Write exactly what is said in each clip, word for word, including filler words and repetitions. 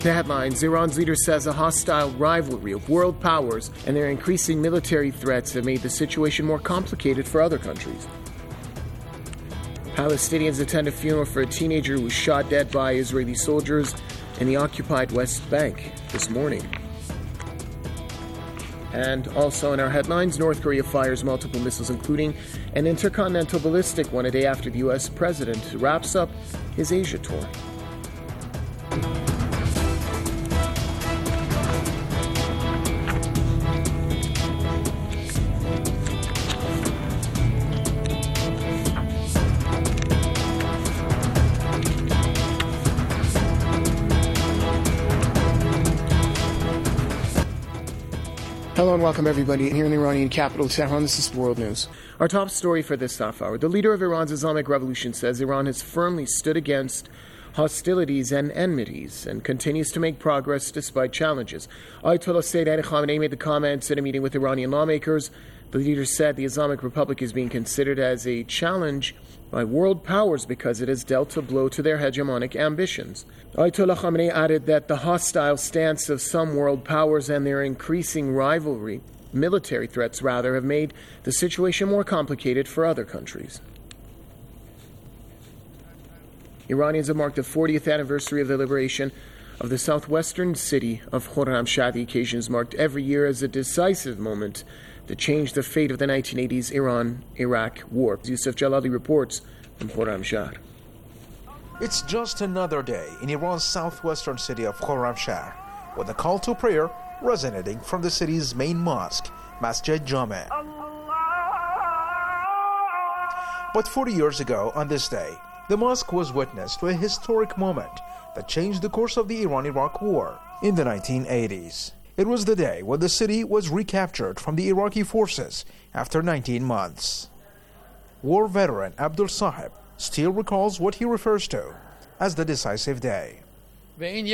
The headlines: Iran's leader says a hostile rivalry of world powers and their increasing military threats have made the situation more complicated for other countries. Palestinians attend a funeral for a teenager who was shot dead by Israeli soldiers in the occupied West Bank this morning. And also in our headlines, North Korea fires multiple missiles, including an intercontinental ballistic one a day after the U S president wraps up his Asia tour. Hello and welcome everybody here in the Iranian capital, Tehran. This is World News. Our top story for this half hour. The leader of Iran's Islamic Revolution says Iran has firmly stood against hostilities and enmities and continues to make progress despite challenges. Ayatollah Sayyid Ali Khamenei made the comments at a meeting with Iranian lawmakers. The leader said the Islamic Republic is being considered as a challenge by world powers because it has dealt a blow to their hegemonic ambitions. Ayatollah Khamenei added that the hostile stance of some world powers and their increasing rivalry, military threats rather, have made the situation more complicated for other countries. Iranians have marked the fortieth anniversary of the liberation of the southwestern city of Khorramshahr. The occasion is marked every year as a decisive moment that changed the fate of the nineteen eighties Iran-Iraq war. Yusuf Jalali reports from Khorramshahr. It's just another day in Iran's southwestern city of Khorramshahr, with the call to prayer resonating from the city's main mosque, Masjid Jame. But forty years ago on this day, the mosque was witness to a historic moment that changed the course of the Iran-Iraq war in the nineteen eighties. It was the day when the city was recaptured from the Iraqi forces after nineteen months. War veteran Abdul Sahib still recalls what he refers to as the decisive day. The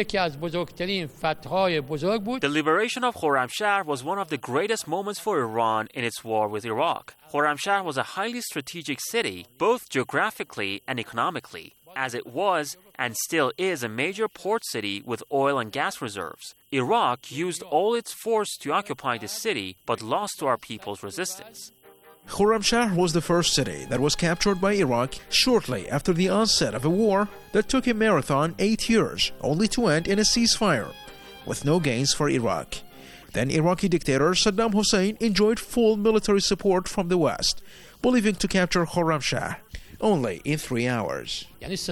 liberation of Khorramshahr was one of the greatest moments for Iran in its war with Iraq. Khorramshahr was a highly strategic city, both geographically and economically, as it was and still is a major port city with oil and gas reserves. Iraq used all its force to occupy the city, but lost to our people's resistance. Khorramshahr was the first city that was captured by Iraq shortly after the onset of a war that took a marathon eight years, only to end in a ceasefire, with no gains for Iraq. Then Iraqi dictator Saddam Hussein enjoyed full military support from the West, believing to capture Khorramshahr only in three hours.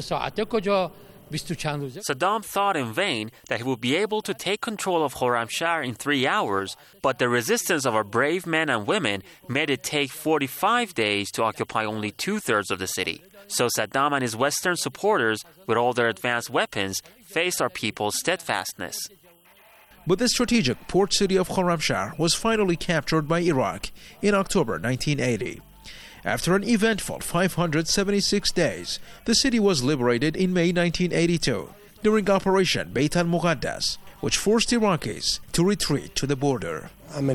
Saddam thought in vain that he would be able to take control of Khorramshahr in three hours, but the resistance of our brave men and women made it take forty-five days to occupy only two-thirds of the city. So Saddam and his Western supporters, with all their advanced weapons, faced our people's steadfastness. But the strategic port city of Khorramshahr was finally captured by Iraq in October nineteen eighty. After an eventful five hundred seventy-six days, the city was liberated in May nineteen eighty-two during Operation Beit al-Muqaddas, which forced Iraqis to retreat to the border.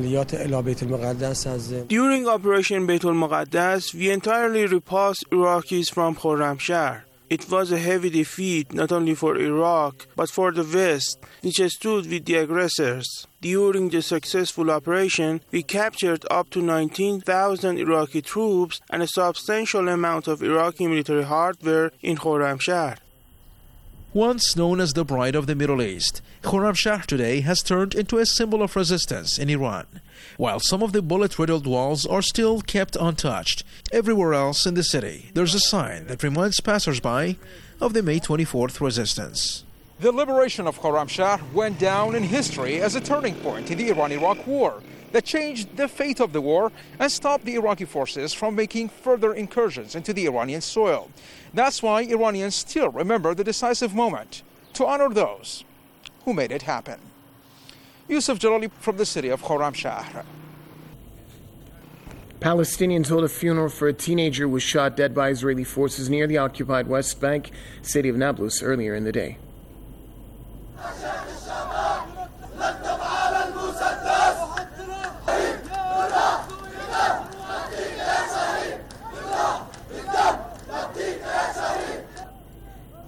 During Operation Beit al-Muqaddas, we entirely repulsed Iraqis from Khorramshahr. It was a heavy defeat not only for Iraq, but for the West, which stood with the aggressors. During the successful operation, we captured up to nineteen thousand Iraqi troops and a substantial amount of Iraqi military hardware in Khorramshahr. Once known as the Bride of the Middle East, Khorramshahr today has turned into a symbol of resistance in Iran. While some of the bullet-riddled walls are still kept untouched, everywhere else in the city there's a sign that reminds passers-by of the May twenty-fourth resistance. The liberation of Khorramshahr went down in history as a turning point in the Iran-Iraq war that changed the fate of the war and stopped the Iraqi forces from making further incursions into the Iranian soil. That's why Iranians still remember the decisive moment to honor those who made it happen. Yusuf Jalali from the city of Khorramshahr. Palestinians hold a funeral for a teenager who was shot dead by Israeli forces near the occupied West Bank city of Nablus earlier in the day.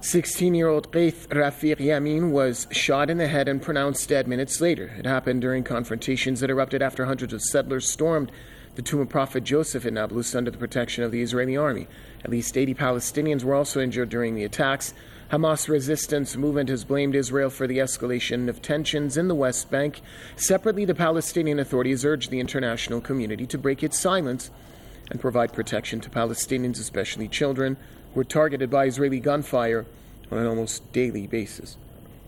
sixteen-year-old Qaith Rafiq Yamin was shot in the head and pronounced dead minutes later. It happened during confrontations that erupted after hundreds of settlers stormed the tomb of Prophet Joseph in Nablus under the protection of the Israeli army. At least eighty Palestinians were also injured during the attacks. Hamas resistance movement has blamed Israel for the escalation of tensions in the West Bank. Separately, the Palestinian authorities urged the international community to break its silence and provide protection to Palestinians, especially children, who are targeted by Israeli gunfire on an almost daily basis.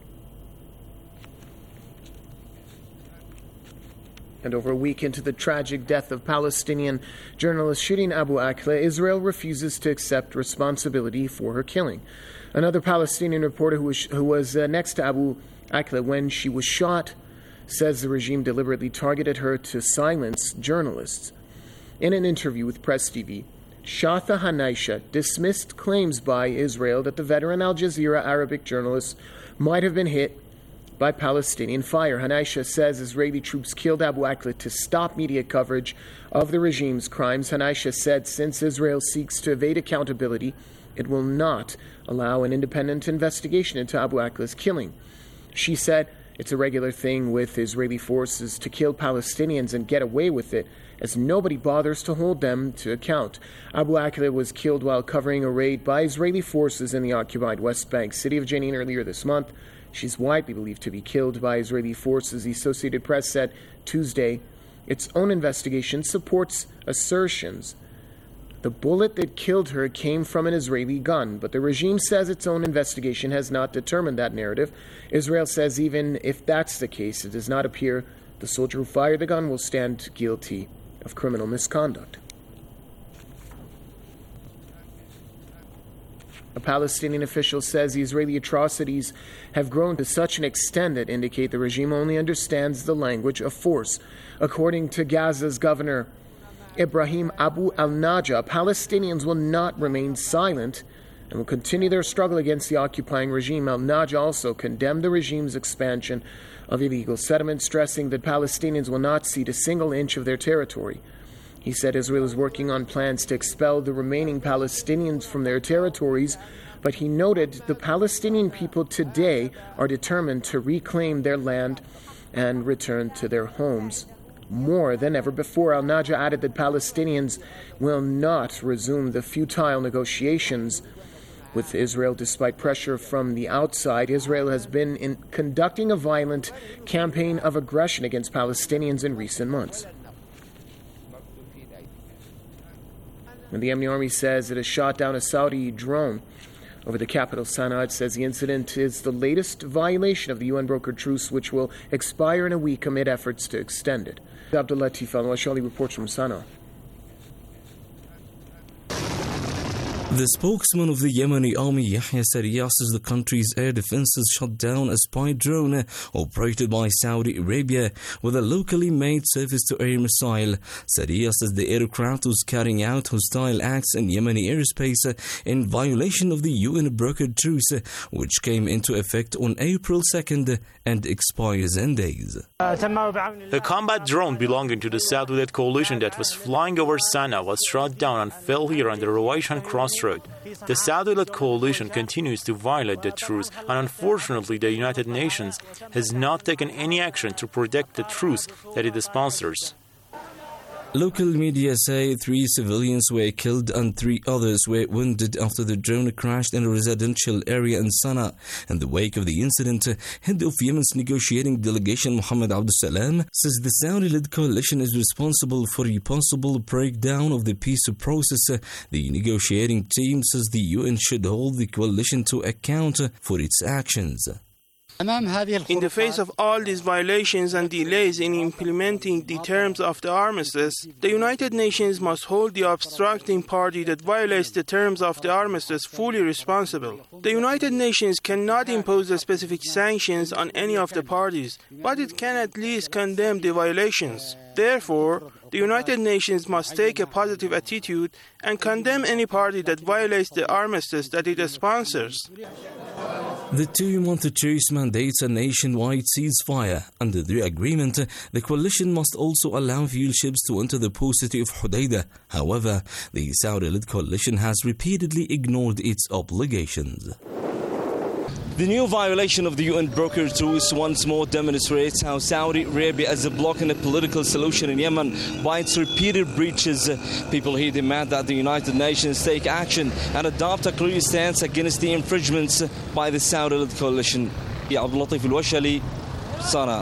And over a week into the tragic death of Palestinian journalist Shireen Abu Akleh, Israel refuses to accept responsibility for her killing. Another Palestinian reporter who was, who was uh, next to Abu Akleh when she was shot says the regime deliberately targeted her to silence journalists. In an interview with Press T V, Shatha Hanaisha dismissed claims by Israel that the veteran Al Jazeera Arabic journalist might have been hit by Palestinian fire. Hanaisha says Israeli troops killed Abu Akleh to stop media coverage of the regime's crimes. Hanaisha said since Israel seeks to evade accountability, it will not allow an independent investigation into Abu Akleh's killing. She said it's a regular thing with Israeli forces to kill Palestinians and get away with it, as nobody bothers to hold them to account. Abu Akleh was killed while covering a raid by Israeli forces in the occupied West Bank city of Jenin earlier this month. She's widely believed to be killed by Israeli forces. The Associated Press said Tuesday its own investigation supports assertions the bullet that killed her came from an Israeli gun, but the regime says its own investigation has not determined that narrative. Israel says even if that's the case, it does not appear the soldier who fired the gun will stand guilty of criminal misconduct. A Palestinian official says the Israeli atrocities have grown to such an extent that indicate the regime only understands the language of force. According to Gaza's governor Ibrahim Abu al-Najah, Palestinians will not remain silent and will continue their struggle against the occupying regime. Al-Najah also condemned the regime's expansion of illegal settlements, stressing that Palestinians will not cede a single inch of their territory. He said Israel is working on plans to expel the remaining Palestinians from their territories, but he noted the Palestinian people today are determined to reclaim their land and return to their homes more than ever before. Al-Najah added that Palestinians will not resume the futile negotiations with Israel despite pressure from the outside. Israel has been in conducting a violent campaign of aggression against Palestinians in recent months. And the Yemeni army says it has shot down a Saudi drone over the capital, Sana'a. It says the incident is the latest violation of the U N-brokered truce, which will expire in a week amid efforts to extend it. Abdul Latif Al-Washali reports from Sana'a. The spokesman of the Yemeni army, Yahya Sariyah, says the country's air defenses shot down a spy drone operated by Saudi Arabia with a locally made surface-to-air missile. Sariyah says the aircraft was carrying out hostile acts in Yemeni airspace in violation of the U N-brokered truce, which came into effect on April second and expires in days. A combat drone belonging to the Saudi-led coalition that was flying over Sana'a was shot down and fell here on the Ruwayshan crossroad. The Saudi-led coalition continues to violate the truce, and unfortunately the United Nations has not taken any action to protect the truce that it sponsors. Local media say three civilians were killed and three others were wounded after the drone crashed in a residential area in Sana'a. In the wake of the incident, head of Yemen's negotiating delegation Mohammed Abdul Salam says the Saudi-led coalition is responsible for a possible breakdown of the peace process. The negotiating team says the U N should hold the coalition to account for its actions. In the face of all these violations and delays in implementing the terms of the armistice, the United Nations must hold the obstructing party that violates the terms of the armistice fully responsible. The United Nations cannot impose the specific sanctions on any of the parties, but it can at least condemn the violations. Therefore, the United Nations must take a positive attitude and condemn any party that violates the armistice that it sponsors. The two-month truce mandates a nationwide ceasefire. Under the agreement, the coalition must also allow fuel ships to enter the port city of Hodeidah. However, the Saudi-led coalition has repeatedly ignored its obligations. The new violation of the U N brokered truce once more demonstrates how Saudi Arabia is blocking a political solution in Yemen by its repeated breaches. People here demand that the United Nations take action and adopt a clear stance against the infringements by the Saudi-led coalition. Abdul Latif Al-Washali, Sana'a.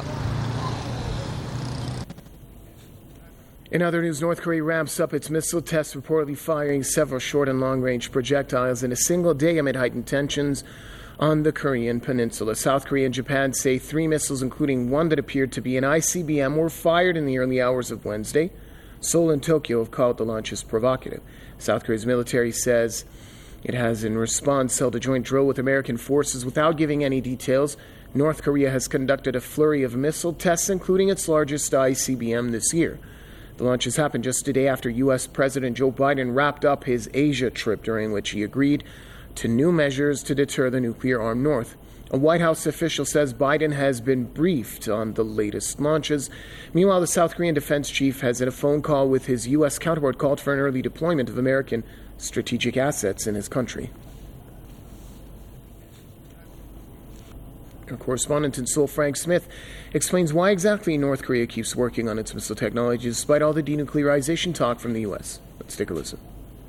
In other news, North Korea ramps up its missile tests, reportedly firing several short and long-range projectiles in a single day amid heightened tensions on the Korean peninsula. South Korea and Japan say three missiles, including one that appeared to be an I C B M, were fired in the early hours of Wednesday. Seoul and Tokyo have called the launches provocative. South Korea's military says it has, in response, held a joint drill with American forces without giving any details. North Korea has conducted a flurry of missile tests, including its largest I C B M this year. The launches happened just a day after U S President Joe Biden wrapped up his Asia trip, during which he agreed to new measures to deter the nuclear-armed North. A White House official says Biden has been briefed on the latest launches. Meanwhile, the South Korean defense chief has, in a phone call with his U S counterpart, called for an early deployment of American strategic assets in his country. Our correspondent in Seoul, Frank Smith, explains why exactly North Korea keeps working on its missile technology despite all the denuclearization talk from the U S. Let's take a listen.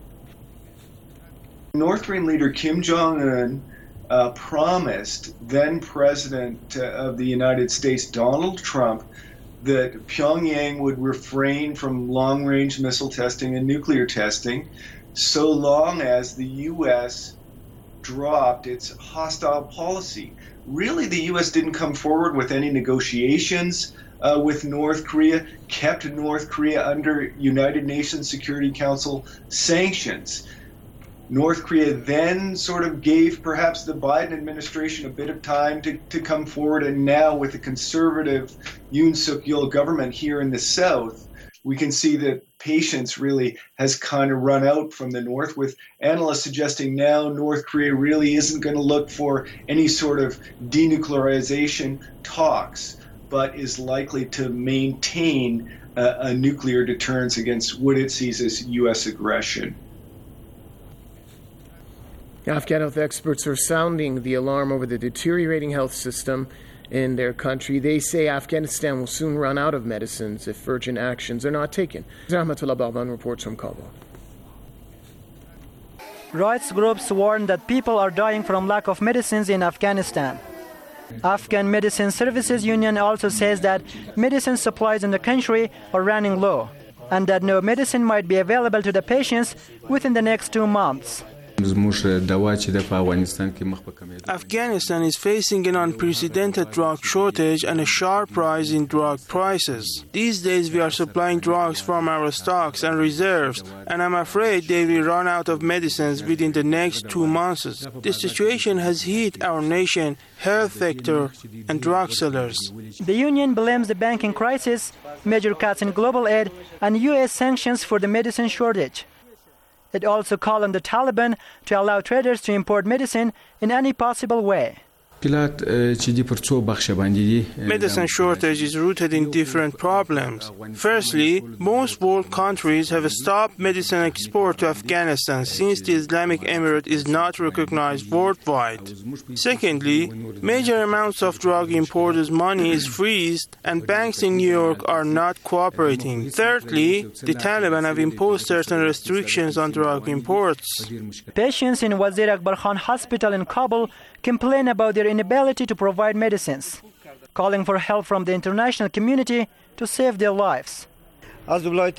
North Korean leader Kim Jong-un uh, promised then President uh, of the United States, Donald Trump, that Pyongyang would refrain from long-range missile testing and nuclear testing so long as the U S dropped its hostile policy. Really, the U S didn't come forward with any negotiations uh, with North Korea, kept North Korea under United Nations Security Council sanctions. North Korea then sort of gave perhaps the Biden administration a bit of time to, to come forward, and now with the conservative Yoon Suk-yeol government here in the South, we can see that patience really has kind of run out from the North, with analysts suggesting now North Korea really isn't going to look for any sort of denuclearization talks, but is likely to maintain a, a nuclear deterrence against what it sees as U S aggression. Afghan health experts are sounding the alarm over the deteriorating health system in their country. They say Afghanistan will soon run out of medicines if urgent actions are not taken. Rahmatullah Balban reports from Kabul. Rights groups warn that people are dying from lack of medicines in Afghanistan. Afghan Medicine Services Union also says that medicine supplies in the country are running low and that no medicine might be available to the patients within the next two months. Afghanistan is facing an unprecedented drug shortage and a sharp rise in drug prices. These days we are supplying drugs from our stocks and reserves, and I'm afraid they will run out of medicines within the next two months. This situation has hit our nation, health sector, and drug sellers. The union blames the banking crisis, major cuts in global aid, and U S sanctions for the medicine shortage. It also called on the Taliban to allow traders to import medicine in any possible way. Medicine shortage is rooted in different problems. Firstly, most world countries have stopped medicine export to Afghanistan since the Islamic Emirate is not recognized worldwide. Secondly, major amounts of drug importers' money is freezed and banks in New York are not cooperating. Thirdly, the Taliban have imposed certain restrictions on drug imports. Patients in Wazir Akbar Khan Hospital in Kabul complain about their inability to provide medicines, calling for help from the international community to save their lives. I am from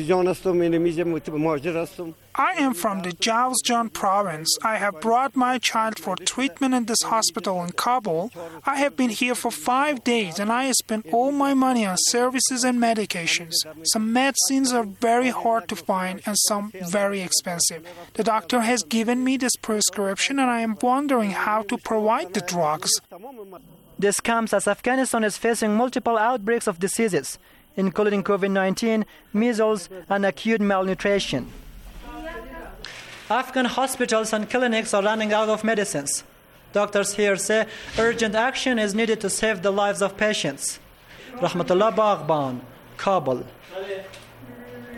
the Jowzjan province. I have brought my child for treatment in this hospital in Kabul. I have been here for five days and I have spent all my money on services and medications. Some medicines are very hard to find and some very expensive. The doctor has given me this prescription and I am wondering how to provide the drugs. This comes as Afghanistan is facing multiple outbreaks of diseases, including COVID nineteen, measles, and acute malnutrition. Afghan hospitals and clinics are running out of medicines. Doctors here say urgent action is needed to save the lives of patients. Rahmatullah Baghban, Kabul.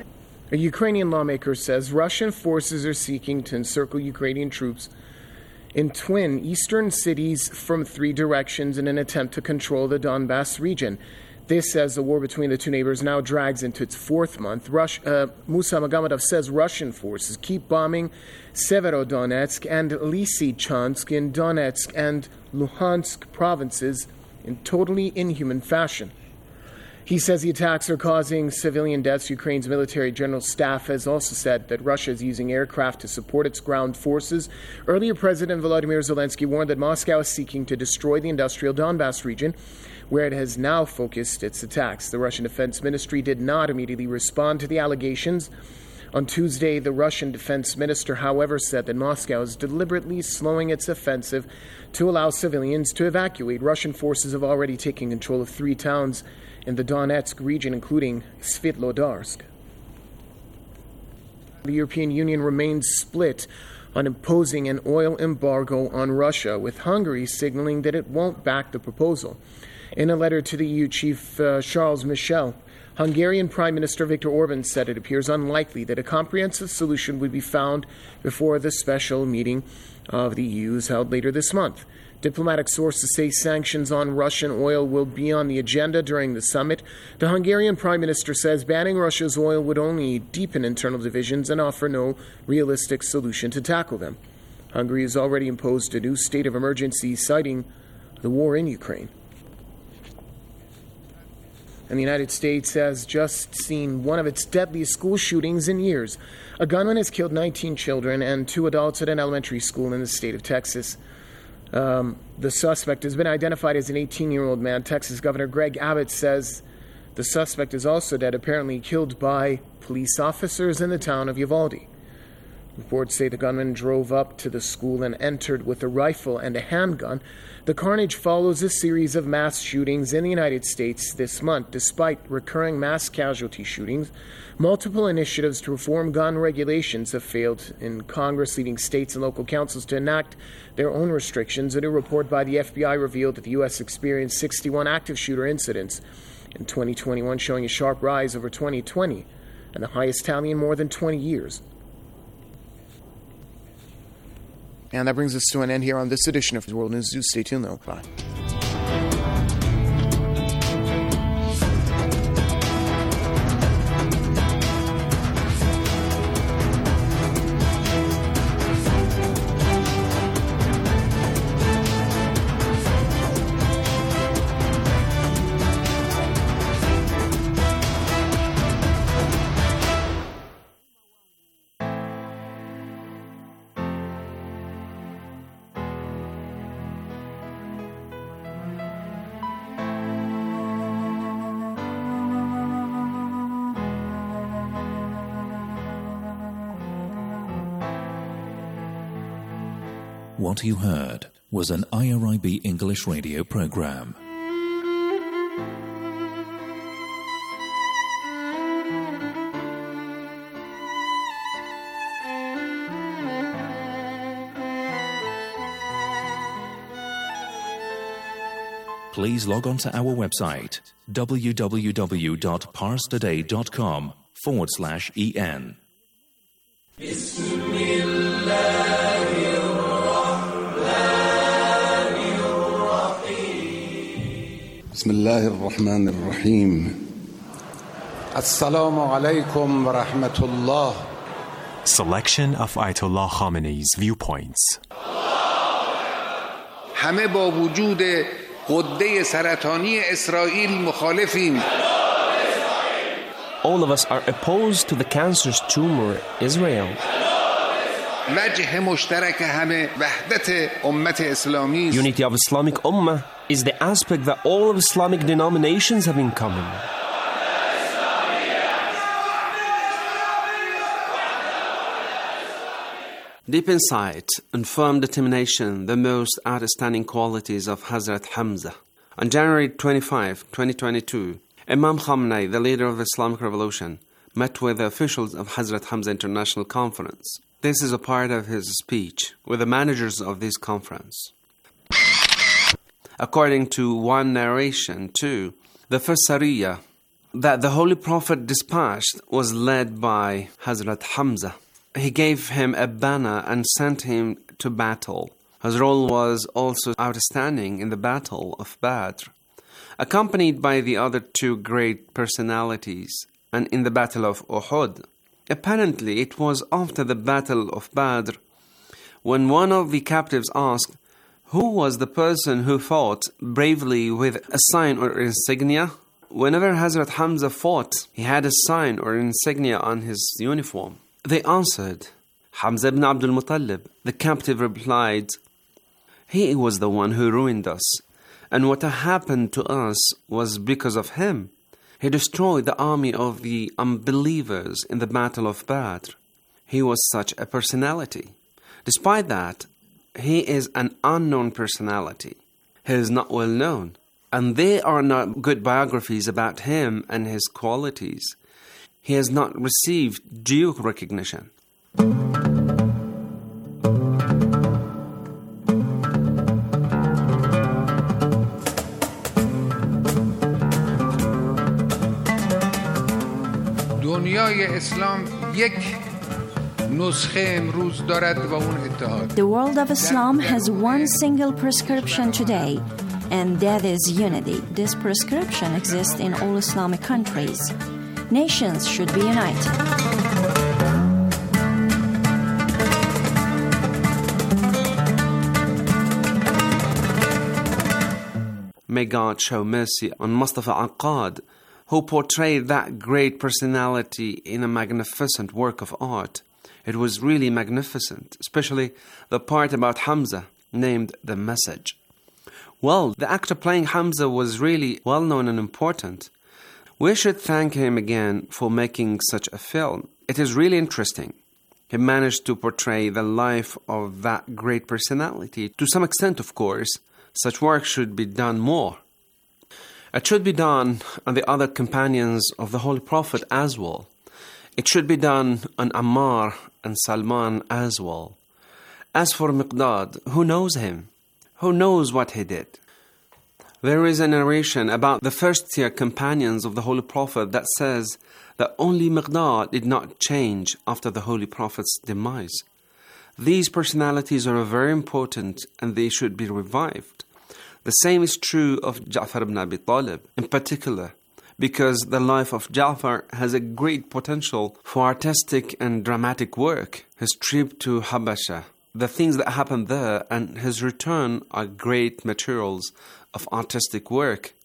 A Ukrainian lawmaker says Russian forces are seeking to encircle Ukrainian troops in twin eastern cities from three directions in an attempt to control the Donbass region. This as the war between the two neighbors now drags into its fourth month. Rush, uh, Musa Magomedov says Russian forces keep bombing Severodonetsk and Lysychansk in Donetsk and Luhansk provinces in totally inhuman fashion. He says the attacks are causing civilian deaths. Ukraine's military general staff has also said that Russia is using aircraft to support its ground forces. Earlier, President Volodymyr Zelensky warned that Moscow is seeking to destroy the industrial Donbass region, where it has now focused its attacks. The Russian Defense Ministry did not immediately respond to the allegations. On Tuesday, the Russian defense minister, however, said that Moscow is deliberately slowing its offensive to allow civilians to evacuate. Russian forces have already taken control of three towns in the Donetsk region, including Svitlodarsk. The European Union remains split on imposing an oil embargo on Russia, with Hungary signaling that it won't back the proposal. In a letter to the E U chief uh, Charles Michel, Hungarian Prime Minister Viktor Orban said it appears unlikely that a comprehensive solution would be found before the special meeting of the E U is held later this month. Diplomatic sources say sanctions on Russian oil will be on the agenda during the summit. The Hungarian Prime Minister says banning Russia's oil would only deepen internal divisions and offer no realistic solution to tackle them. Hungary has already imposed a new state of emergency, citing the war in Ukraine. And the United States has just seen one of its deadliest school shootings in years. A gunman has killed nineteen children and two adults at an elementary school in the state of Texas. Um, the suspect has been identified as an eighteen-year-old man. Texas Governor Greg Abbott says the suspect is also dead, apparently killed by police officers in the town of Uvalde. Reports say the gunman drove up to the school and entered with a rifle and a handgun. The carnage follows a series of mass shootings in the United States this month. Despite recurring mass casualty shootings, multiple initiatives to reform gun regulations have failed in Congress, leading states and local councils to enact their own restrictions. A new report by the F B I revealed that the U S experienced sixty-one active shooter incidents in twenty twenty-one, showing a sharp rise over twenty twenty and the highest tally in more than twenty years. And that brings us to an end here on this edition of World News. Do stay tuned, though. Bye. What you heard was an I R I B English radio program. Please log on to our website www.parstoday.com forward slash en. بسم الله الرحمن الرحيم السلام عليكم ورحمة الله. Selection of Ayatollah Khamenei's viewpoints. همه با وجود غده سرطانی اسرائیل مخالفیم. All of us are opposed to the cancerous tumor, Israel. وجه مشترک همه وحدت امت اسلامی. Unity of Islamic Ummah is the aspect that all of Islamic denominations have in common. Deep insight and firm determination, the most outstanding qualities of Hazrat Hamza. On January twenty-fifth, twenty twenty-two, Imam Khamenei, the leader of the Islamic Revolution, met with the officials of Hazrat Hamza International Conference. This is a part of his speech with the managers of this conference. According to one narration, too, the first Sariyah that the Holy Prophet dispatched was led by Hazrat Hamza. He gave him a banner and sent him to battle. His role was also outstanding in the Battle of Badr, accompanied by the other two great personalities, and in the Battle of Uhud. Apparently, it was after the Battle of Badr when one of the captives asked, who was the person who fought bravely with a sign or insignia? Whenever Hazrat Hamza fought, he had a sign or insignia on his uniform. They answered, Hamza ibn Abdul Muttalib. The captive replied, he was the one who ruined us, and what happened to us was because of him. He destroyed the army of the unbelievers in the Battle of Badr. He was such a personality. Despite that, he is an unknown personality. He is not well known, and there are not good biographies about him and his qualities. He has not received due recognition. دنیای اسلام یک نسخه امروز دارد و اون اتحاد. The world of Islam has one single prescription today, and that is unity. This prescription exists in all Islamic countries. Nations should be united. May God show mercy on Mustafa Aqad, who portrayed that great personality in a magnificent work of art. It was really magnificent, especially the part about Hamza, named The Message. Well, the actor playing Hamza was really well known and important. We should thank him again for making such a film. It is really interesting. He managed to portray the life of that great personality. To some extent, of course, such work should be done more. It should be done on the other companions of the Holy Prophet as well. It should be done on Ammar and Salman as well. As for Miqdad, who knows him? Who knows what he did? There is a narration about the first-tier companions of the Holy Prophet that says that only Miqdad did not change after the Holy Prophet's demise. These personalities are very important and they should be revived. The same is true of Ja'far ibn Abi Talib in particular, because the life of Ja'far has a great potential for artistic and dramatic work. His trip to Habasha, the things that happened there, and his return are great materials of artistic work.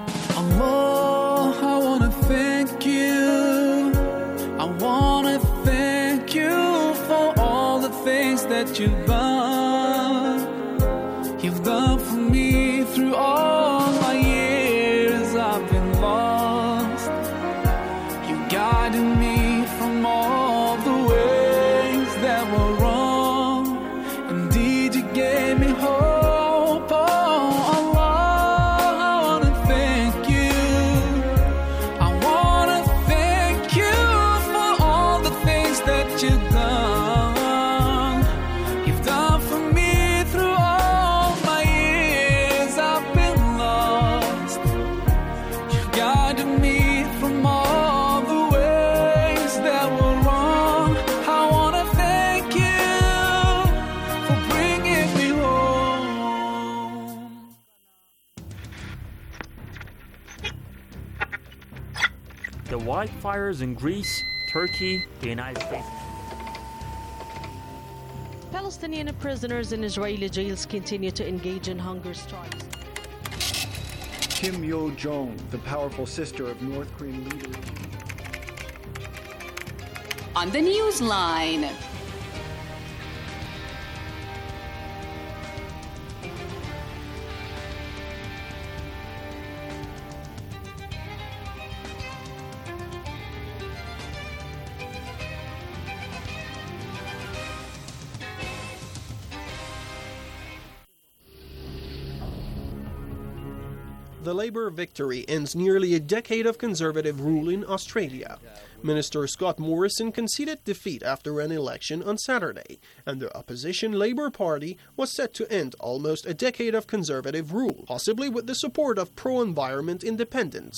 Allah, I want to thank you. I want to thank you for all the things that you've done. You've done for me through all my years I've been lost. You guided me from all the ways that were wrong. Indeed, you gave me hope. Oh, Allah, I want to thank you. I want to thank you for all the things that you've done. You've done for me through all my years I've been lost. You guided me from all the ways that were wrong. I want to thank you for bringing me home. The wildfires in Greece, Turkey, the United States. Palestinian prisoners in Israeli jails continue to engage in hunger strikes. Kim Yo-jong, the powerful sister of North Korean leader. On the Newsline. The Labour victory ends nearly a decade of Conservative rule in Australia. Minister Scott Morrison conceded defeat after an election on Saturday, and the opposition Labour Party was set to end almost a decade of Conservative rule, possibly with the support of pro-environment independents.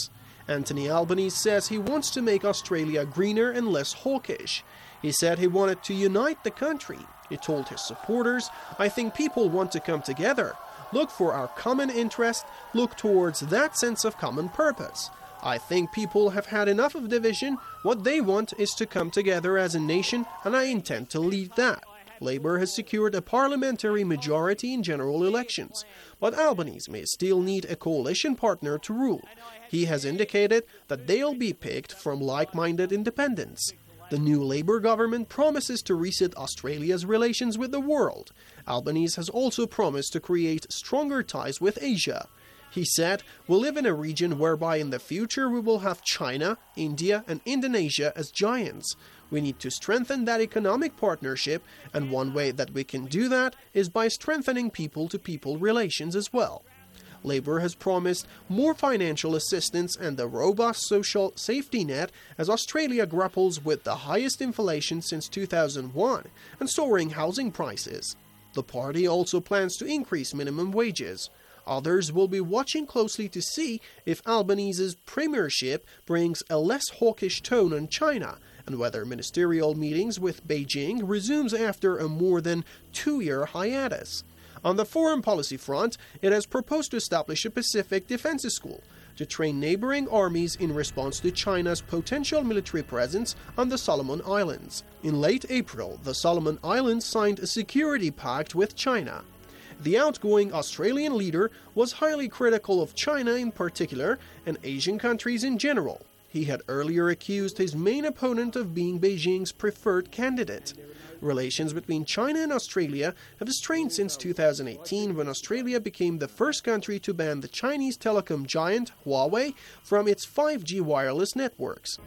Anthony Albanese says he wants to make Australia greener and less hawkish. He said he wanted to unite the country. He told his supporters, "I think people want to come together, look for our common interest, look towards that sense of common purpose. I think people have had enough of division. What they want is to come together as a nation, and I intend to lead that." Labour has secured a parliamentary majority in general elections, but Albanese may still need a coalition partner to rule. He has indicated that they'll be picked from like-minded independents. The new Labour government promises to reset Australia's relations with the world. Albanese has also promised to create stronger ties with Asia. He said, "We live in a region whereby in the future we will have China, India and Indonesia as giants. We need to strengthen that economic partnership, and one way that we can do that is by strengthening people-to-people relations as well." Labour has promised more financial assistance and a robust social safety net as Australia grapples with the highest inflation since two thousand one and soaring housing prices. The party also plans to increase minimum wages. Others will be watching closely to see if Albanese's premiership brings a less hawkish tone on China and whether ministerial meetings with Beijing resumes after a more than two-year hiatus. On the foreign policy front, it has proposed to establish a Pacific Defense School to train neighboring armies in response to China's potential military presence on the Solomon Islands. In late April, the Solomon Islands signed a security pact with China. The outgoing Australian leader was highly critical of China in particular and Asian countries in general. He had earlier accused his main opponent of being Beijing's preferred candidate. Relations between China and Australia have strained since two thousand eighteen, when Australia became the first country to ban the Chinese telecom giant Huawei from its five G wireless networks.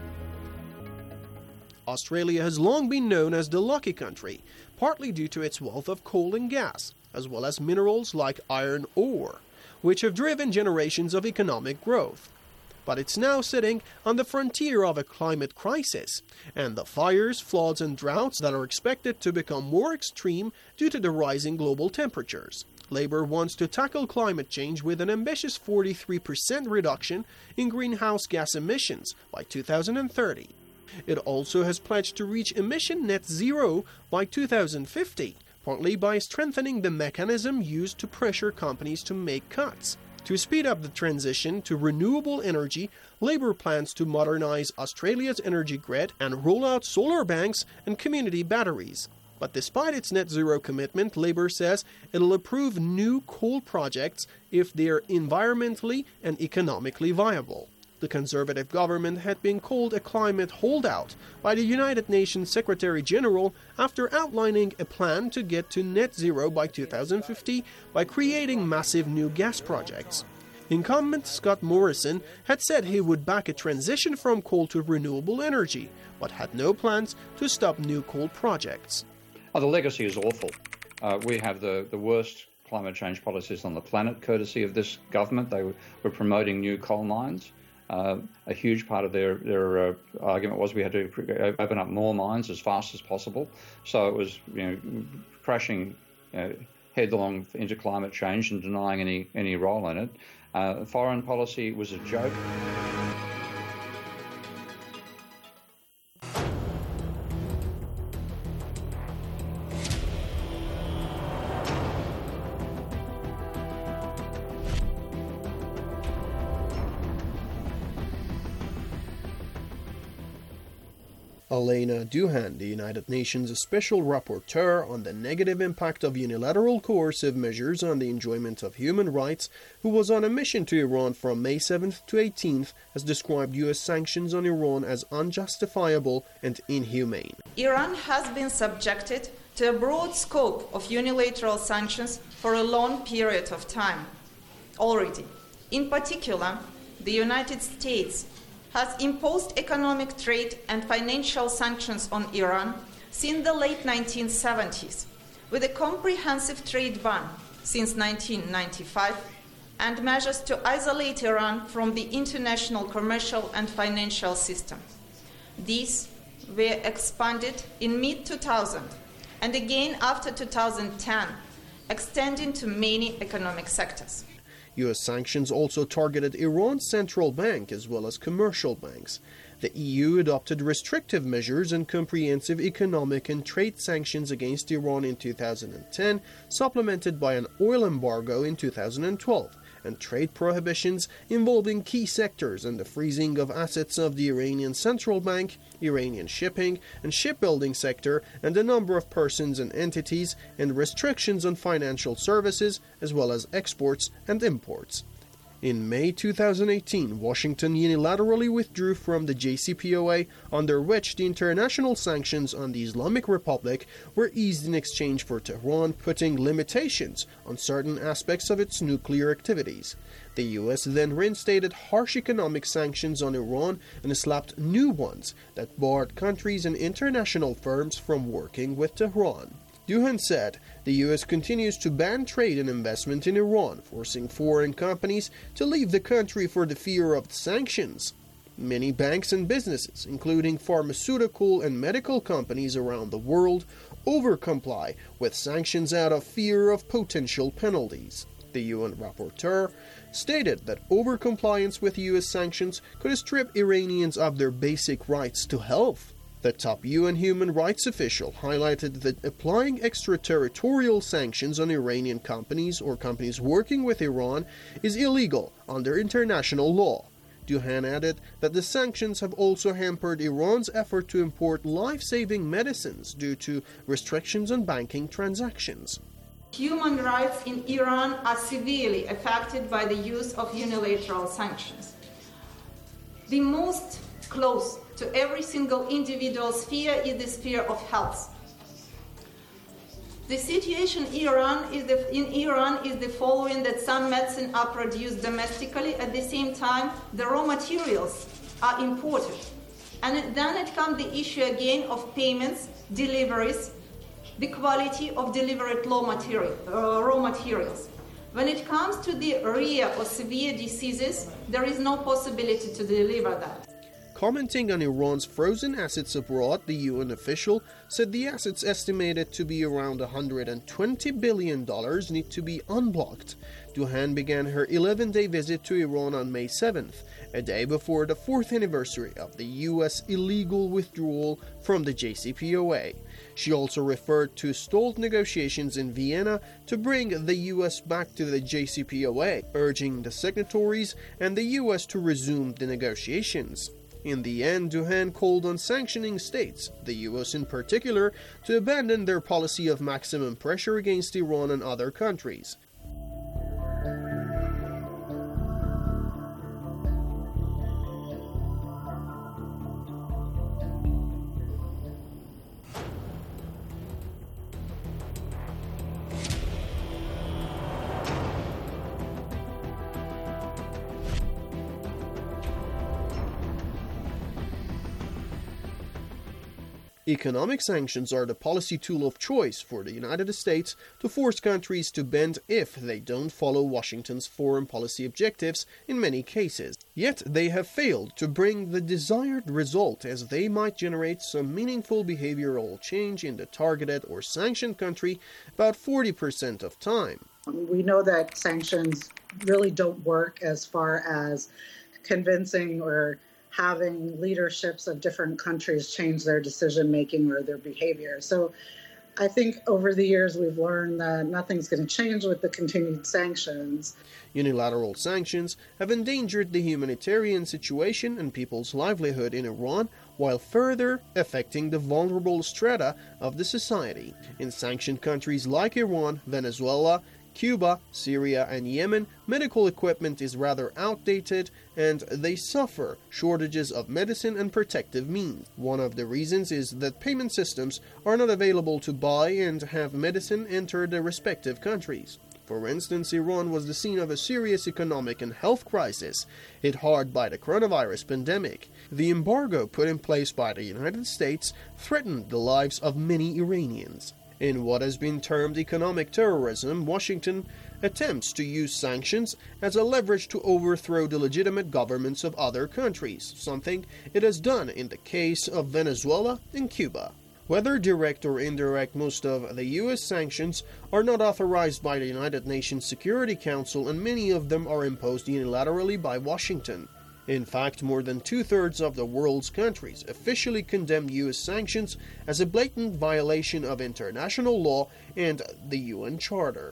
Australia has long been known as the lucky country, partly due to its wealth of coal and gas, as well as minerals like iron ore, which have driven generations of economic growth. But it's now sitting on the frontier of a climate crisis, and the fires, floods and droughts that are expected to become more extreme due to the rising global temperatures. Labour wants to tackle climate change with an ambitious forty-three percent reduction in greenhouse gas emissions by two thousand thirty. It also has pledged to reach emission net zero by two thousand fifty, partly by strengthening the mechanism used to pressure companies to make cuts. To speed up the transition to renewable energy, Labour plans to modernise Australia's energy grid and roll out solar banks and community batteries. But despite its net zero commitment, Labour says it'll approve new coal projects if they're environmentally and economically viable. The Conservative government had been called a climate holdout by the United Nations Secretary General after outlining a plan to get to net zero by two thousand fifty by creating massive new gas projects. Incumbent Scott Morrison had said he would back a transition from coal to renewable energy, but had no plans to stop new coal projects. Oh, the legacy is awful. Uh, we have the, the worst climate change policies on the planet, courtesy of this government. They were, were promoting new coal mines. Uh, a huge part of their, their uh, argument was we had to open up more mines as fast as possible. So it was, you know, crashing uh, headlong into climate change and denying any, any role in it. Uh, foreign policy was a joke. Elena Duhan, the United Nations Special Rapporteur on the negative impact of unilateral coercive measures on the enjoyment of human rights, who was on a mission to Iran from May seventh to eighteenth, has described U S sanctions on Iran as unjustifiable and inhumane. Iran has been subjected to a broad scope of unilateral sanctions for a long period of time already. In particular, the United States has imposed economic, trade and financial sanctions on Iran since the late nineteen seventies, with a comprehensive trade ban since nineteen ninety-five and measures to isolate Iran from the international commercial and financial system. These were expanded in mid two thousand and again after two thousand ten, extending to many economic sectors. U S sanctions also targeted Iran's central bank as well as commercial banks. The E U adopted restrictive measures and comprehensive economic and trade sanctions against Iran in two thousand ten, supplemented by an oil embargo in two thousand twelve, and trade prohibitions involving key sectors and the freezing of assets of the Iranian central bank, Iranian shipping and shipbuilding sector, and a number of persons and entities, and restrictions on financial services as well as exports and imports. In May two thousand eighteen, Washington unilaterally withdrew from the J C P O A, under which the international sanctions on the Islamic Republic were eased in exchange for Tehran putting limitations on certain aspects of its nuclear activities. The U S then reinstated harsh economic sanctions on Iran and slapped new ones that barred countries and international firms from working with Tehran. Duhan said the U S continues to ban trade and investment in Iran, forcing foreign companies to leave the country for the fear of the sanctions. Many banks and businesses, including pharmaceutical and medical companies around the world, overcomply with sanctions out of fear of potential penalties. The U N rapporteur stated that overcompliance with U S sanctions could strip Iranians of their basic rights to health. The top U N human rights official highlighted that applying extraterritorial sanctions on Iranian companies or companies working with Iran is illegal under international law. Duhan added that the sanctions have also hampered Iran's effort to import life-saving medicines due to restrictions on banking transactions. Human rights in Iran are severely affected by the use of unilateral sanctions. The most close to every single individual's sphere is the sphere of health. The situation in Iran is the, in Iran is the following: that some medicine are produced domestically, at the same time the raw materials are imported. And then it comes the issue again of payments, deliveries, the quality of delivered raw, material, uh, raw materials. When it comes to the rare or severe diseases, there is no possibility to deliver that. Commenting on Iran's frozen assets abroad, the U N official said the assets estimated to be around one hundred twenty billion dollars need to be unblocked. Duhan began her eleven-day visit to Iran on May seventh, a day before the fourth anniversary of the U S illegal withdrawal from the J C P O A. She also referred to stalled negotiations in Vienna to bring the U S back to the J C P O A, urging the signatories and the U S to resume the negotiations. In the end, Duhan called on sanctioning states, the U S in particular, to abandon their policy of maximum pressure against Iran and other countries. Economic sanctions are the policy tool of choice for the United States to force countries to bend if they don't follow Washington's foreign policy objectives in many cases. Yet they have failed to bring the desired result, as they might generate some meaningful behavioral change in the targeted or sanctioned country about forty percent of time. We know that sanctions really don't work as far as convincing or having leaderships of different countries change their decision-making or their behavior. So I think over the years we've learned that nothing's going to change with the continued sanctions. Unilateral sanctions have endangered the humanitarian situation and people's livelihood in Iran, while further affecting the vulnerable strata of the society. In sanctioned countries like Iran, Venezuela, Cuba, Syria, and Yemen, medical equipment is rather outdated and they suffer shortages of medicine and protective means. One of the reasons is that payment systems are not available to buy and have medicine enter the respective countries. For instance, Iran was the scene of a serious economic and health crisis, hit hard by the coronavirus pandemic. The embargo put in place by the United States threatened the lives of many Iranians. In what has been termed economic terrorism, Washington attempts to use sanctions as a leverage to overthrow the legitimate governments of other countries, something it has done in the case of Venezuela and Cuba. Whether direct or indirect, most of the U S sanctions are not authorized by the United Nations Security Council, and many of them are imposed unilaterally by Washington. In fact, more than two-thirds of the world's countries officially condemn U S sanctions as a blatant violation of international law and the U N Charter.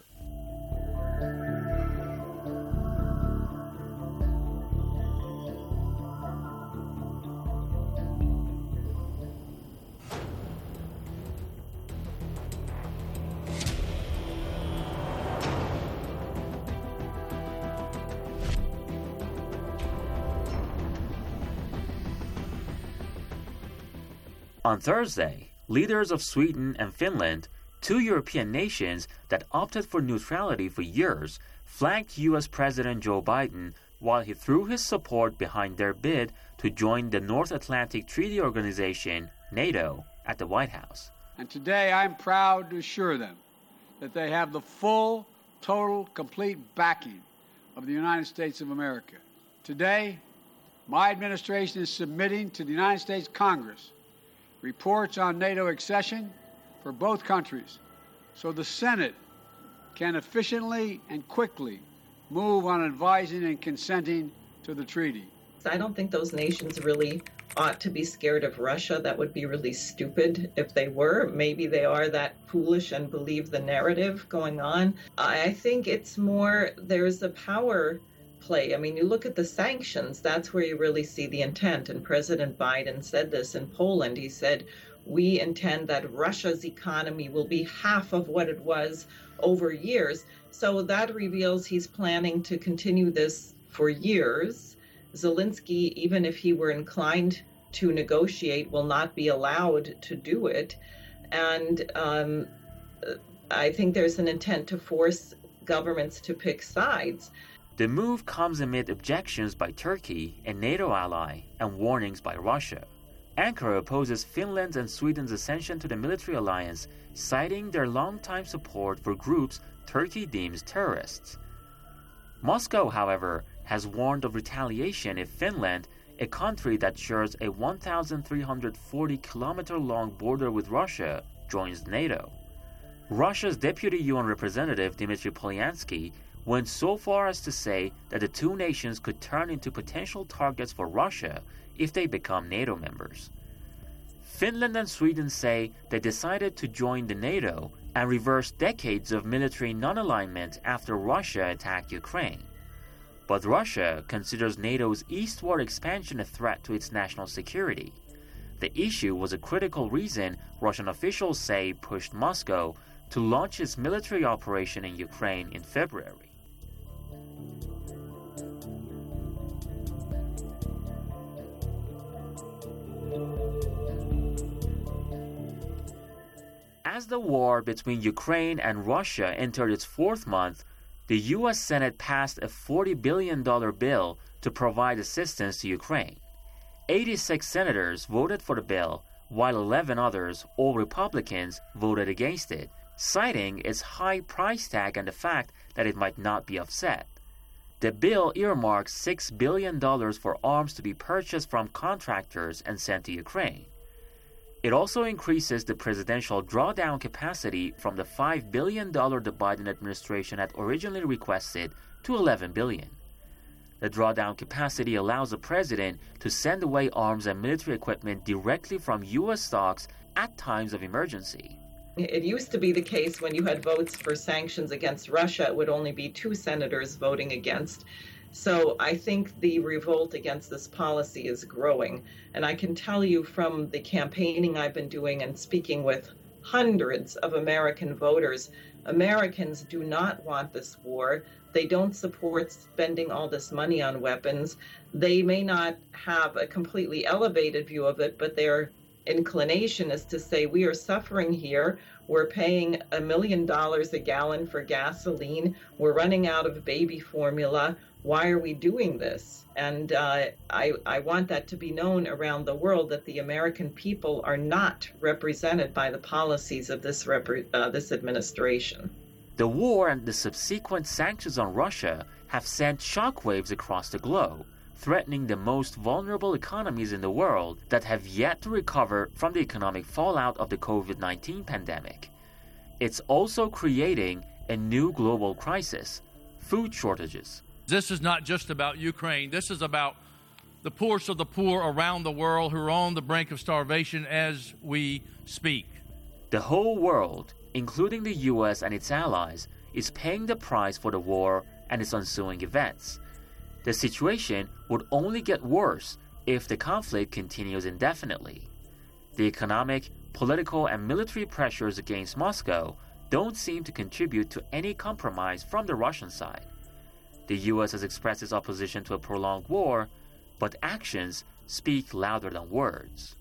On Thursday, leaders of Sweden and Finland, two European nations that opted for neutrality for years, flanked U S President Joe Biden while he threw his support behind their bid to join the North Atlantic Treaty Organization, NATO, at the White House. And today I'm proud to assure them that they have the full, total, complete backing of the United States of America. Today, my administration is submitting to the United States Congress reports on NATO accession for both countries so the Senate can efficiently and quickly move on advising and consenting to the treaty. I don't think those nations really ought to be scared of Russia. That would be really stupid if they were. Maybe they are that foolish and believe the narrative going on. I think it's more there's a power play. I mean, you look at the sanctions, that's where you really see the intent. And President Biden said this in Poland. He said, we intend that Russia's economy will be half of what it was over years. So that reveals he's planning to continue this for years. Zelensky, even if he were inclined to negotiate, will not be allowed to do it. And um, I think there's an intent to force governments to pick sides. The move comes amid objections by Turkey, a NATO ally, and warnings by Russia. Ankara opposes Finland's and Sweden's accession to the military alliance, citing their longtime support for groups Turkey deems terrorists. Moscow, however, has warned of retaliation if Finland, a country that shares a one thousand three hundred forty kilometer long border with Russia, joins NATO. Russia's deputy U N representative Dmitry Polyansky went so far as to say that the two nations could turn into potential targets for Russia if they become NATO members. Finland and Sweden say they decided to join the NATO and reverse decades of military non-alignment after Russia attacked Ukraine. But Russia considers NATO's eastward expansion a threat to its national security. The issue was a critical reason Russian officials say pushed Moscow to launch its military operation in Ukraine in February. As the war between Ukraine and Russia entered its fourth month, the U S Senate passed a forty billion dollars bill to provide assistance to Ukraine. eighty-six senators voted for the bill, while eleven others, all Republicans, voted against it, citing its high price tag and the fact that it might not be offset. The bill earmarks six billion dollars for arms to be purchased from contractors and sent to Ukraine. It also increases the presidential drawdown capacity from the five billion dollars the Biden administration had originally requested to eleven billion dollars. The drawdown capacity allows the president to send away arms and military equipment directly from U S stocks at times of emergency. It used to be the case when you had votes for sanctions against Russia, it would only be two senators voting against. So I think the revolt against this policy is growing. And I can tell you from the campaigning I've been doing and speaking with hundreds of American voters, Americans do not want this war. They don't support spending all this money on weapons. They may not have a completely elevated view of it, but their inclination is to say, we are suffering here. We're paying a million dollars a gallon for gasoline. We're running out of baby formula. Why are we doing this? And uh, I, I want that to be known around the world that the American people are not represented by the policies of this, rep- uh, this administration. The war and the subsequent sanctions on Russia have sent shockwaves across the globe, threatening the most vulnerable economies in the world that have yet to recover from the economic fallout of the COVID nineteen pandemic. It's also creating a new global crisis: food shortages. This is not just about Ukraine. This is about the poorest of the poor around the world who are on the brink of starvation as we speak. The whole world, including the U S and its allies, is paying the price for the war and its ensuing events. The situation would only get worse if the conflict continues indefinitely. The economic, political, and military pressures against Moscow don't seem to contribute to any compromise from the Russian side. The U S has expressed its opposition to a prolonged war, but actions speak louder than words.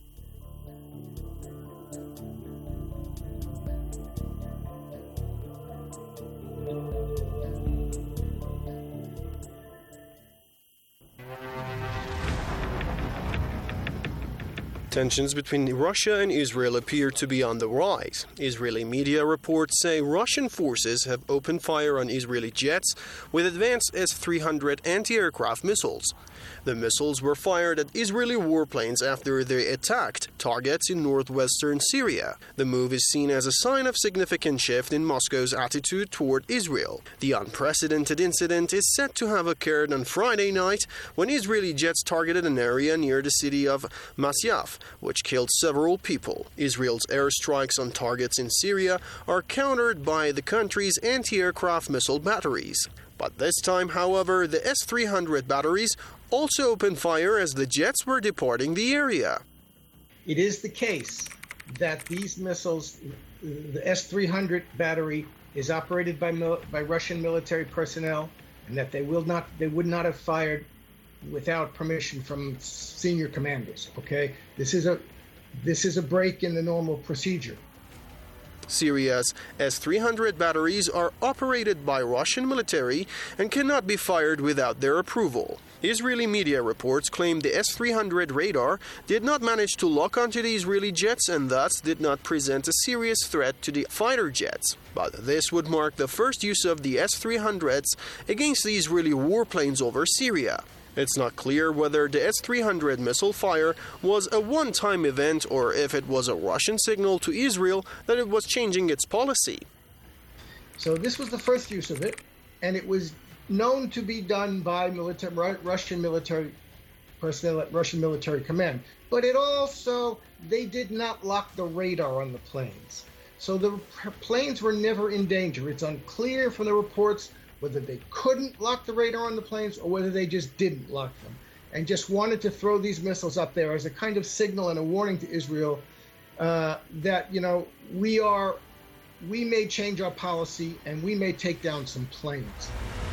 Tensions between Russia and Israel appear to be on the rise. Israeli media reports say Russian forces have opened fire on Israeli jets with advanced S three hundred anti-aircraft missiles. The missiles were fired at Israeli warplanes after they attacked targets in northwestern Syria. The move is seen as a sign of significant shift in Moscow's attitude toward Israel. The unprecedented incident is said to have occurred on Friday night when Israeli jets targeted an area near the city of Masyaf, which killed several people. Israel's airstrikes on targets in Syria are countered by the country's anti-aircraft missile batteries. But this time, however, the S three hundred batteries also opened fire as the jets were departing the area. It is the case that these missiles, the S three hundred battery, is operated by mil- by Russian military personnel, and that they will not, they would not have fired without permission from senior commanders. Okay, this is a this is a break in the normal procedure. Syria's S three hundred batteries are operated by Russian military and cannot be fired without their approval. Israeli media reports claim the S three hundred radar did not manage to lock onto the Israeli jets and thus did not present a serious threat to the fighter jets. But this would mark the first use of the S three hundreds against the Israeli warplanes over Syria. It's not clear whether the S three hundred missile fire was a one-time event or if it was a Russian signal to Israel that it was changing its policy. So this was the first use of it, and it was known to be done by military, Russian military personnel at Russian military command. But it also, they did not lock the radar on the planes. So the planes were never in danger. It's unclear from the reports whether they couldn't lock the radar on the planes or whether they just didn't lock them and just wanted to throw these missiles up there as a kind of signal and a warning to Israel uh, that, you know, we are, we may change our policy and we may take down some planes.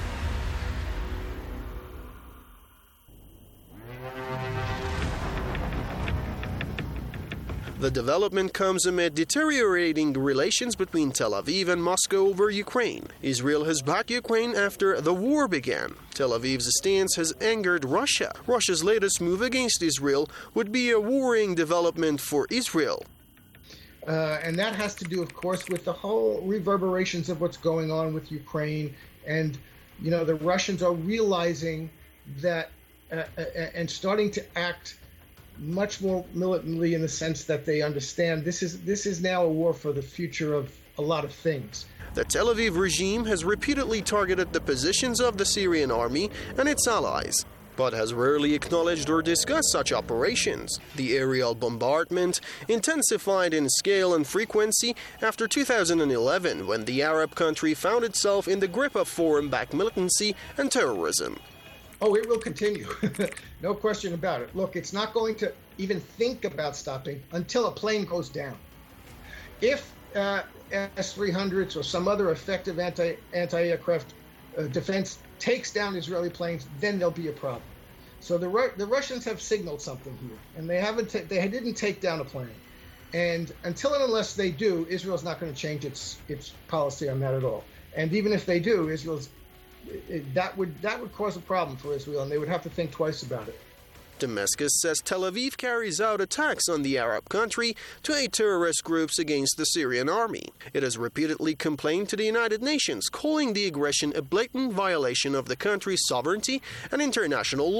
The development comes amid deteriorating relations between Tel Aviv and Moscow over Ukraine. Israel has backed Ukraine after the war began. Tel Aviv's stance has angered Russia. Russia's latest move against Israel would be a worrying development for Israel. Uh, and that has to do, of course, with the whole reverberations of what's going on with Ukraine. And, you know, the Russians are realizing that uh, uh, and starting to act much more militantly in the sense that they understand this is this is now a war for the future of a lot of things. The Tel Aviv regime has repeatedly targeted the positions of the Syrian army and its allies, but has rarely acknowledged or discussed such operations. The aerial bombardment intensified in scale and frequency after two thousand eleven, when the Arab country found itself in the grip of foreign-backed militancy and terrorism. Oh, it will continue. No question about it. Look, it's not going to even think about stopping until a plane goes down. If uh, S three hundreds or some other effective anti, anti-aircraft uh, defense takes down Israeli planes, then there'll be a problem. So the Ru- the Russians have signaled something here, and they haven't. Ta- they didn't take down a plane. And until and unless they do, Israel's not going to change its its policy on that at all. And even if they do, Israel's It, that would that would cause a problem for Israel, and they would have to think twice about it. Damascus says Tel Aviv carries out attacks on the Arab country to aid terrorist groups against the Syrian army. It has repeatedly complained to the United Nations, calling the aggression a blatant violation of the country's sovereignty and international law.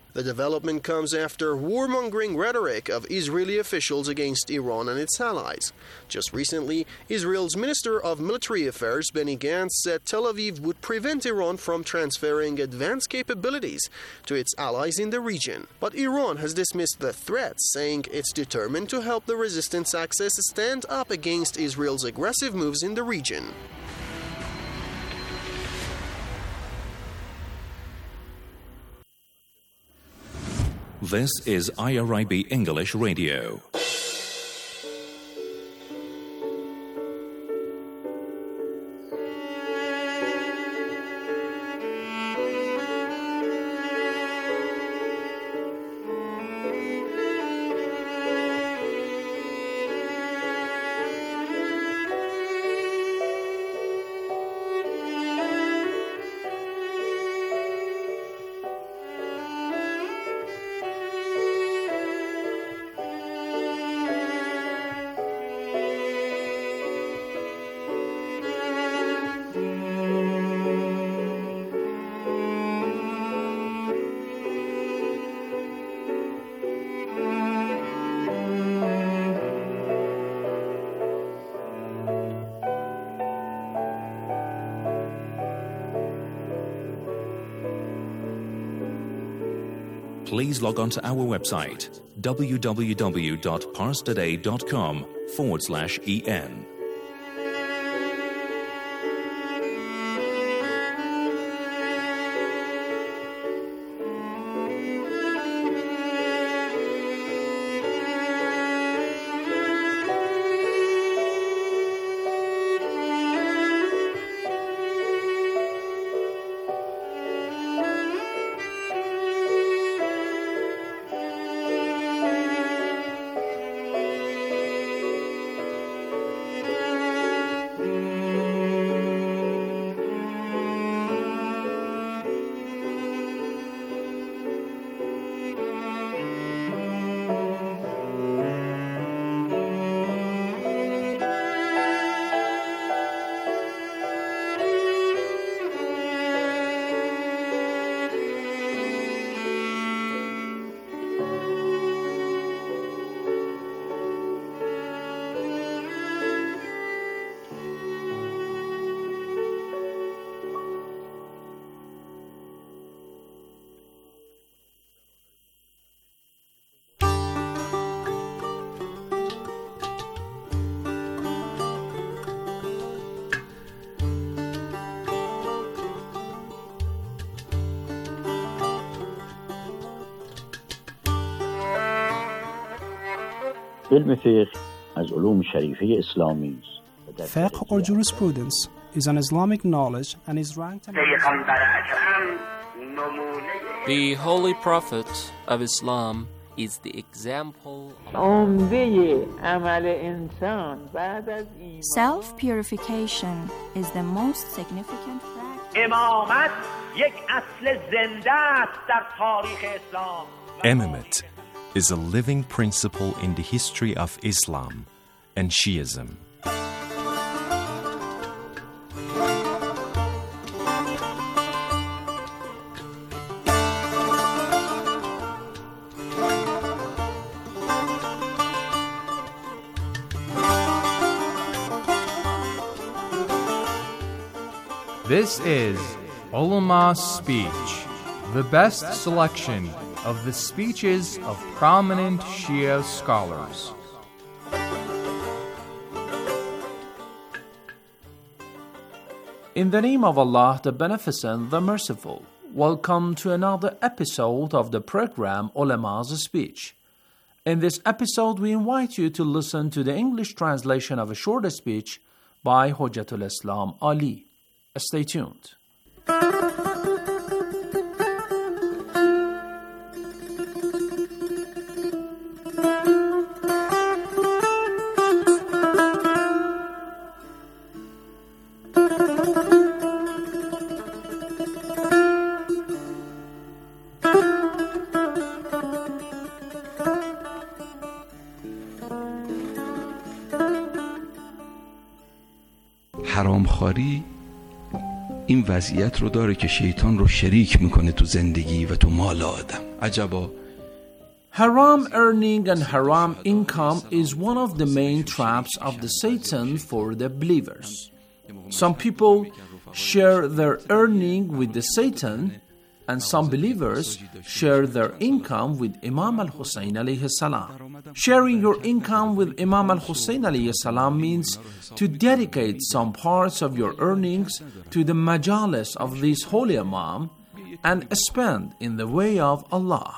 The development comes after warmongering rhetoric of Israeli officials against Iran and its allies. Just recently, Israel's Minister of Military Affairs, Benny Gantz, said Tel Aviv would prevent Iran from transferring advanced capabilities to its allies in the region. But Iran has dismissed the threats, saying it's determined to help the resistance axis stand up against Israel's aggressive moves in the region. This is I R I B English Radio. Please log on to our website, www.parstoday.com forward slash en. علم فقه از علوم شریفه اسلامی است. Fiqh or jurisprudence is an Islamic knowledge and is ranked among The Holy Prophet of Islam is the example Self-purification is the most significant practice. Imamate is a living principle in the history of Islam and Shiism. This is Ulama Speech, the best selection of the speeches of prominent Shia scholars. In the name of Allah, the Beneficent, the Merciful, welcome to another episode of the program Ulama's Speech. In this episode, we invite you to listen to the English translation of a short speech by Hujjatul Islam Ali. Stay tuned. حرامخواری این وضعیت رو داره که شیطان رو شریک میکنه تو زندگی و تو مال آدم. عجبا. Haram earning and haram income is one of the main traps of the Satan for the believers. Some people share their earning with the Satan, and some believers share their income with Imam al-Hussein alayhi salam. Sharing your income with Imam al-Hussein alayhi salam means to dedicate some parts of your earnings to the majalis of this holy Imam and spend in the way of Allah.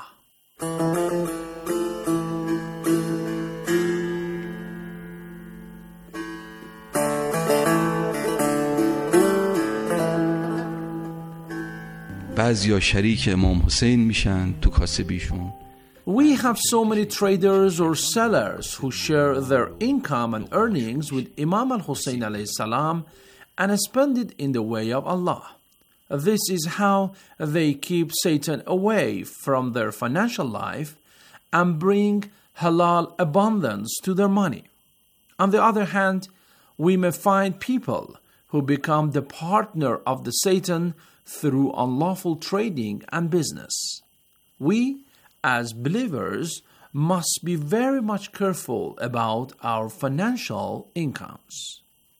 بعضیا شریک امام حسین میشن تو کاسبیشون. We have so many traders or sellers who share their income and earnings with Imam al-Hussein alayhi salam and spend it in the way of Allah. This is how they keep Satan away from their financial life and bring halal abundance to their money. On the other hand, we may find people who become the partner of the Satan through unlawful trading and business. We, as believers, must be very much careful about our financial incomes.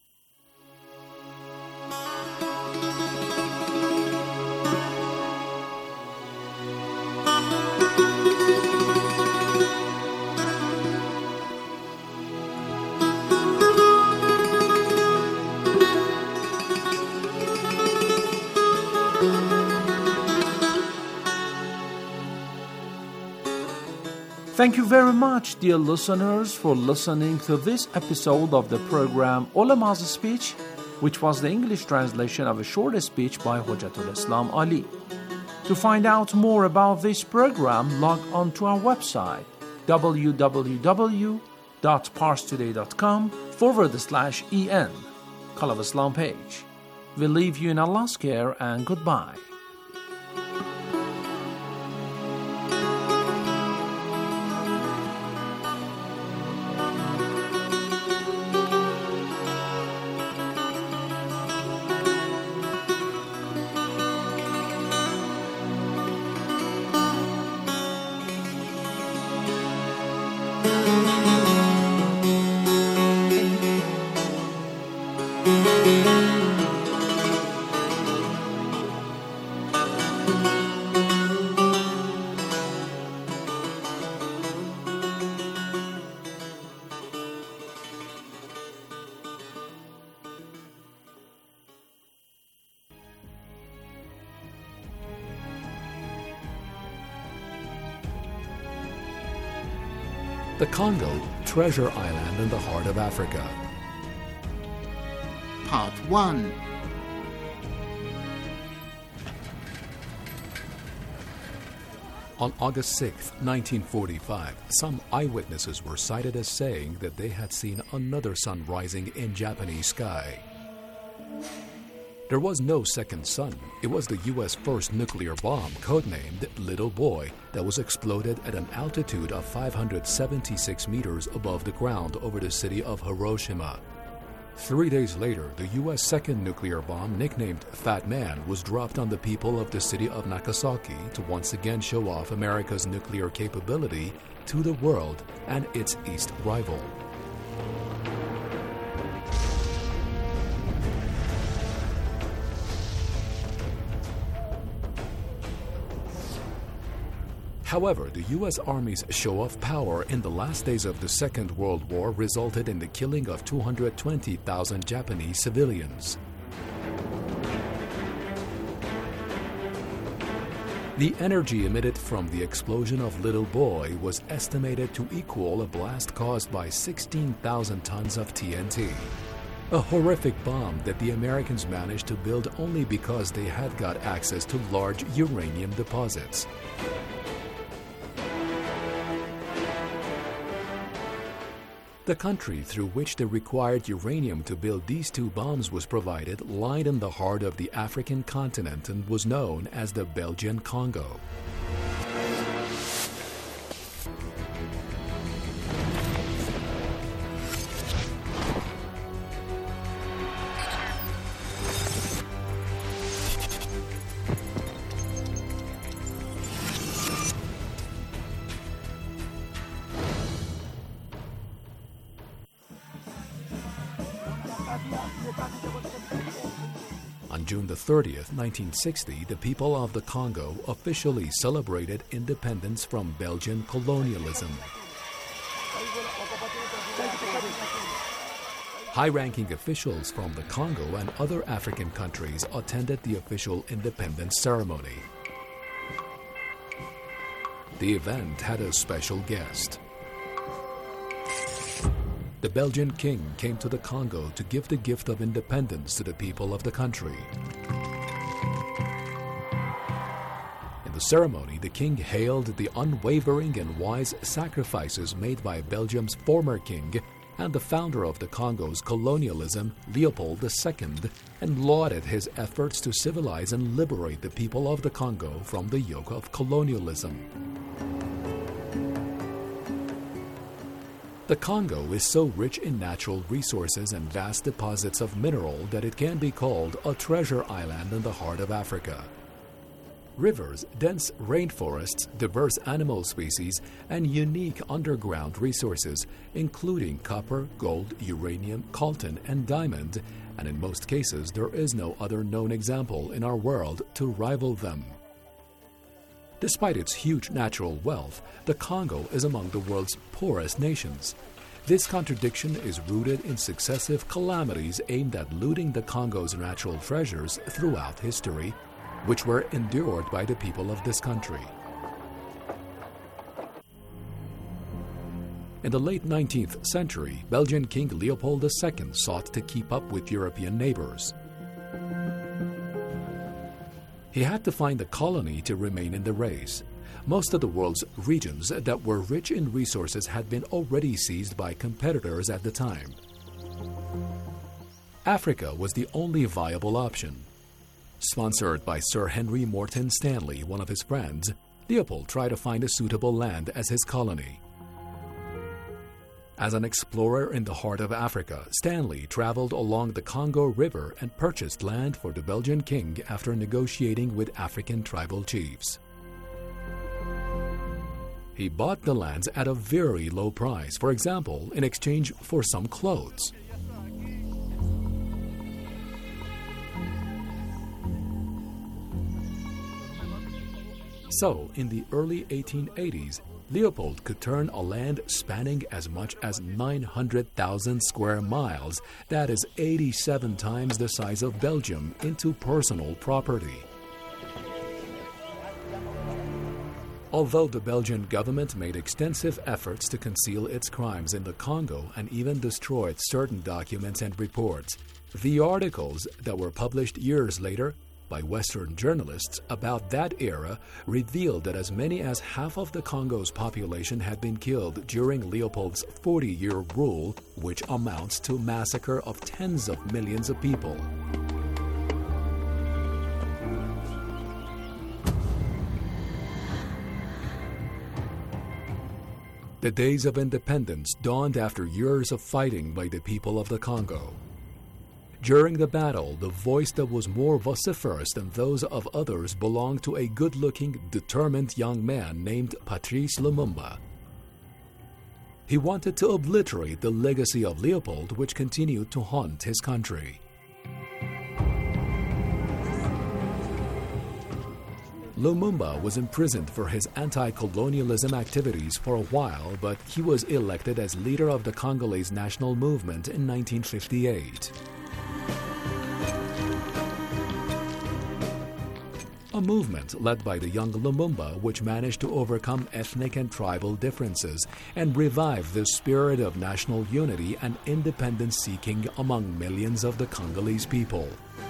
Thank you very much, dear listeners, for listening to this episode of the program Ulama's Speech, which was the English translation of a short speech by Hujjatul Islam Ali. To find out more about this program, log on to our website w w w dot pars today dot com forward slash en, Call of Islam page. We leave you in Allah's care and goodbye. The Congo, treasure island in the heart of Africa. Part one. On August sixth, nineteen forty-five, some eyewitnesses were cited as saying that they had seen another sun rising in Japanese sky. There was no second sun. It was the U S first nuclear bomb, codenamed Little Boy, that was exploded at an altitude of five hundred seventy-six meters above the ground over the city of Hiroshima. Three days later, the U S second nuclear bomb, nicknamed Fat Man, was dropped on the people of the city of Nagasaki to once again show off America's nuclear capability to the world and its East rival. However, the U S Army's show of power in the last days of the Second World War resulted in the killing of two hundred twenty thousand Japanese civilians. The energy emitted from the explosion of Little Boy was estimated to equal a blast caused by sixteen thousand tons of T N T. A horrific bomb that the Americans managed to build only because they had got access to large uranium deposits. The country through which the required uranium to build these two bombs was provided lied in the heart of the African continent and was known as the Belgian Congo. On June the thirtieth, nineteen sixty, the people of the Congo officially celebrated independence from Belgian colonialism. High-ranking officials from the Congo and other African countries attended the official independence ceremony. The event had a special guest. The Belgian king came to the Congo to give the gift of independence to the people of the country. In the ceremony, the king hailed the unwavering and wise sacrifices made by Belgium's former king and the founder of the Congo's colonialism, Leopold the Second, and lauded his efforts to civilize and liberate the people of the Congo from the yoke of colonialism. The Congo is so rich in natural resources and vast deposits of mineral that it can be called a treasure island in the heart of Africa. Rivers, dense rainforests, diverse animal species, and unique underground resources, including copper, gold, uranium, coltan, and diamond, and in most cases there is no other known example in our world to rival them. Despite its huge natural wealth, the Congo is among the world's poorest nations. This contradiction is rooted in successive calamities aimed at looting the Congo's natural treasures throughout history, which were endured by the people of this country. In the late nineteenth century, Belgian King Leopold the Second sought to keep up with European neighbors. He had to find a colony to remain in the race. Most of the world's regions that were rich in resources had been already seized by competitors at the time. Africa was the only viable option. Sponsored by Sir Henry Morton Stanley, one of his friends, Leopold tried to find a suitable land as his colony. As an explorer in the heart of Africa, Stanley traveled along the Congo River and purchased land for the Belgian king after negotiating with African tribal chiefs. He bought the lands at a very low price, for example, in exchange for some clothes. So, in the early eighteen eighties, Leopold could turn a land spanning as much as nine hundred thousand square miles, that is eighty-seven times the size of Belgium, into personal property. Although the Belgian government made extensive efforts to conceal its crimes in the Congo and even destroyed certain documents and reports, the articles that were published years later by Western journalists about that era revealed that as many as half of the Congo's population had been killed during Leopold's forty-year rule, which amounts to a massacre of tens of millions of people. The days of independence dawned after years of fighting by the people of the Congo. During the battle, the voice that was more vociferous than those of others belonged to a good-looking, determined young man named Patrice Lumumba. He wanted to obliterate the legacy of Leopold, which continued to haunt his country. Lumumba was imprisoned for his anti-colonialism activities for a while, but he was elected as leader of the Congolese national movement in nineteen fifty-eight. A movement led by the young Lumumba which managed to overcome ethnic and tribal differences and revive the spirit of national unity and independence seeking among millions of the Congolese people.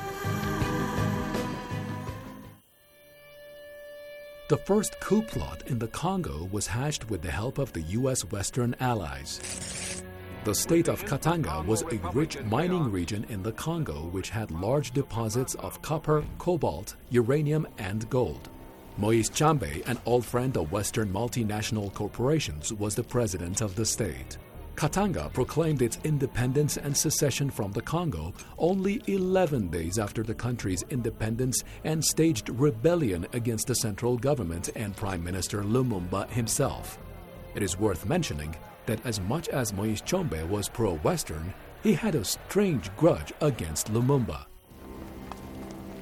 The first coup plot in the Congo was hatched with the help of the U S Western allies. The state of Katanga was a rich mining region in the Congo which had large deposits of copper, cobalt, uranium, and gold. Moise Tshombe, an old friend of Western multinational corporations, was the president of the state. Katanga proclaimed its independence and secession from the Congo only eleven days after the country's independence and staged rebellion against the central government and Prime Minister Lumumba himself. It is worth mentioning that as much as Moise Tshombe was pro-Western, he had a strange grudge against Lumumba.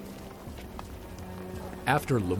After